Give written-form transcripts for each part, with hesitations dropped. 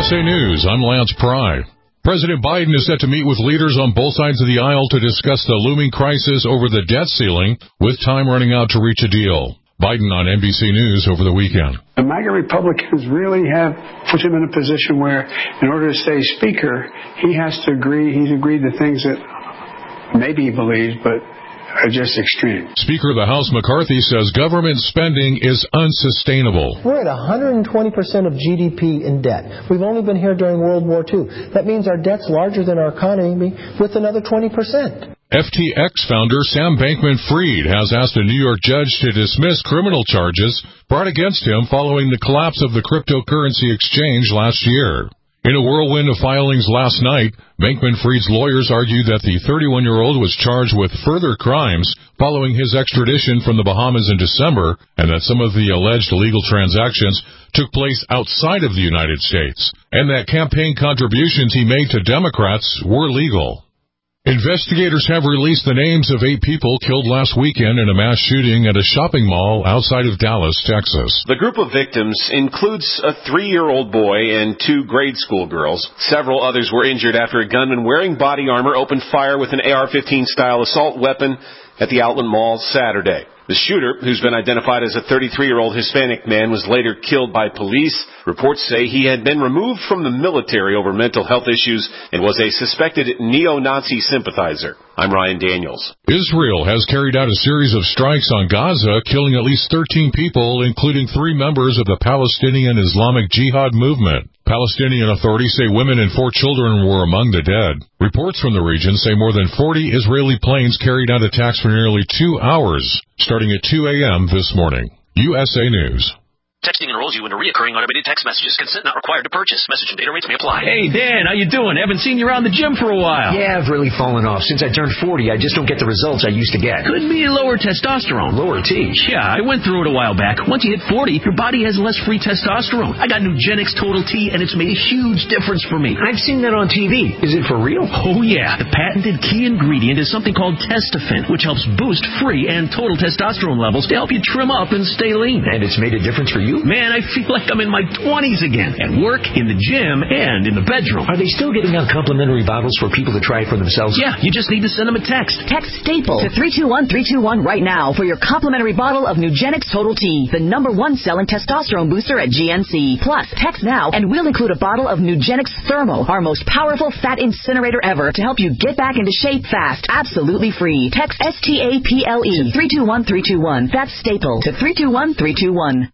USA News, I'm Lance Pry. President Biden is set to meet with leaders on both sides of the aisle to discuss the looming crisis over the debt ceiling, with time running out to reach a deal. Biden on NBC News over the weekend. The MAGA Republicans really have put him in a position where, in order to stay Speaker, he has to agree. He's agreed to things that maybe he believes, but are just extreme. Speaker of the House McCarthy says government spending is unsustainable. We're at 120% of GDP in debt. We've only been here during World War II. That means our debt's larger than our economy with another 20%. FTX founder Sam Bankman-Fried has asked a New York judge to dismiss criminal charges brought against him following the collapse of the cryptocurrency exchange last year. In a whirlwind of filings last night, Bankman-Fried's lawyers argued that the 31-year-old was charged with further crimes following his extradition from the Bahamas in December, and that some of the alleged illegal transactions took place outside of the United States, and that campaign contributions he made to Democrats were legal. Investigators have released the names of 8 people killed last weekend in a mass shooting at a shopping mall outside of Dallas, Texas. The group of victims includes a 3-year-old boy and 2 grade school girls. Several others were injured after a gunman wearing body armor opened fire with an AR-15 style assault weapon at the Outlet Mall Saturday. The shooter, who's been identified as a 33-year-old Hispanic man, was later killed by police. Reports say he had been removed from the military over mental health issues and was a suspected neo-Nazi sympathizer. I'm Ryan Daniels. Israel has carried out a series of strikes on Gaza, killing at least 13 people, including 3 members of the Palestinian Islamic Jihad movement. Palestinian authorities say women and 4 children were among the dead. Reports from the region say more than 40 Israeli planes carried out attacks for nearly 2 hours, starting at 2 a.m. this morning. USA News. Texting enrolls you into recurring automated text messages. Consent not required to purchase. Message and data rates may apply. Hey, Dan, how you doing? Haven't seen you around the gym for a while. Yeah, I've really fallen off. Since I turned 40, I just don't get the results I used to get. Could be lower testosterone. Lower T? Yeah, I went through it a while back. Once you hit 40, your body has less free testosterone. I got Nugenix Total T, and it's made a huge difference for me. I've seen that on TV. Is it for real? Oh, yeah. The patented key ingredient is something called Testofen, which helps boost free and total testosterone levels to help you trim up and stay lean. And it's made a difference for you? Man, I feel like I'm in my 20s again, at work, in the gym, and in the bedroom. Are they still giving out complimentary bottles for people to try it for themselves? Yeah, you just need to send them a text. Text STAPLE to 321321 right now for your complimentary bottle of Nugenix Total T, the #1 selling testosterone booster at GNC. Plus, text now and we'll include a bottle of Nugenix Thermo, our most powerful fat incinerator ever, to help you get back into shape fast, absolutely free. Text STAPLE to 321321. That's STAPLE to 321321.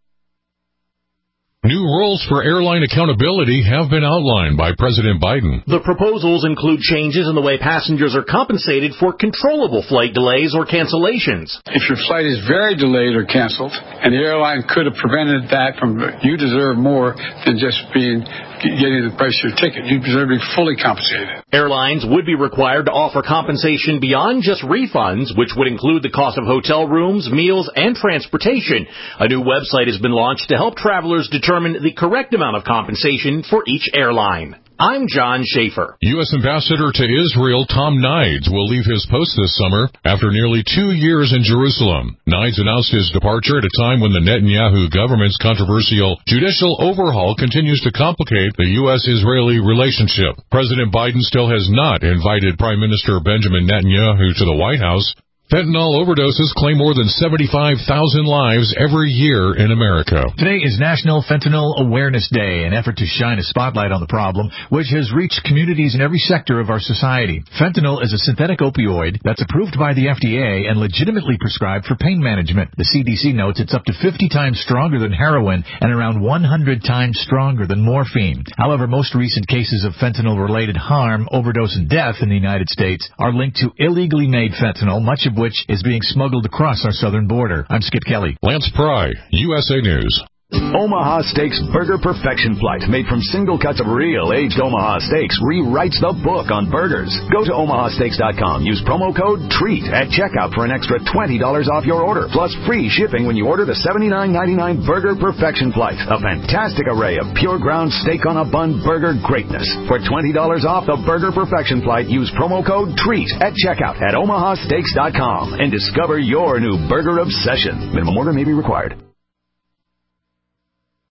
New rules for airline accountability have been outlined by President Biden. The proposals include changes in the way passengers are compensated for controllable flight delays or cancellations. If your flight is very delayed or canceled, and the airline could have prevented that from, you deserve more than just getting the price of your ticket. You deserve to be fully compensated. Airlines would be required to offer compensation beyond just refunds, which would include the cost of hotel rooms, meals, and transportation. A new website has been launched to help travelers determine the correct amount of compensation for each airline. I'm John Schaefer. U.S. Ambassador to Israel Tom Nides will leave his post this summer after nearly 2 years in Jerusalem. Nides announced his departure at a time when the Netanyahu government's controversial judicial overhaul continues to complicate the U.S.-Israeli relationship. President Biden still has not invited Prime Minister Benjamin Netanyahu to the White House. Fentanyl overdoses claim more than 75,000 lives every year in America. Today is National Fentanyl Awareness Day, an effort to shine a spotlight on the problem, which has reached communities in every sector of our society. Fentanyl is a synthetic opioid that's approved by the FDA and legitimately prescribed for pain management. The CDC notes it's up to 50 times stronger than heroin and around 100 times stronger than morphine. However, most recent cases of fentanyl-related harm, overdose, and death in the United States are linked to illegally made fentanyl, much of which is being smuggled across our southern border. I'm Skip Kelly. Lance Pry, USA News. Omaha Steaks Burger Perfection Flight, made from single cuts of real aged Omaha steaks, rewrites the book on burgers. Go to omahasteaks.com. Use promo code TREAT at checkout for an extra $20 off your order, plus free shipping when you order the $79.99 Burger Perfection Flight. A fantastic array of pure ground steak on a bun burger greatness. For $20 off the Burger Perfection Flight, use promo code TREAT at checkout at omahasteaks.com and discover your new burger obsession. Minimum order may be required.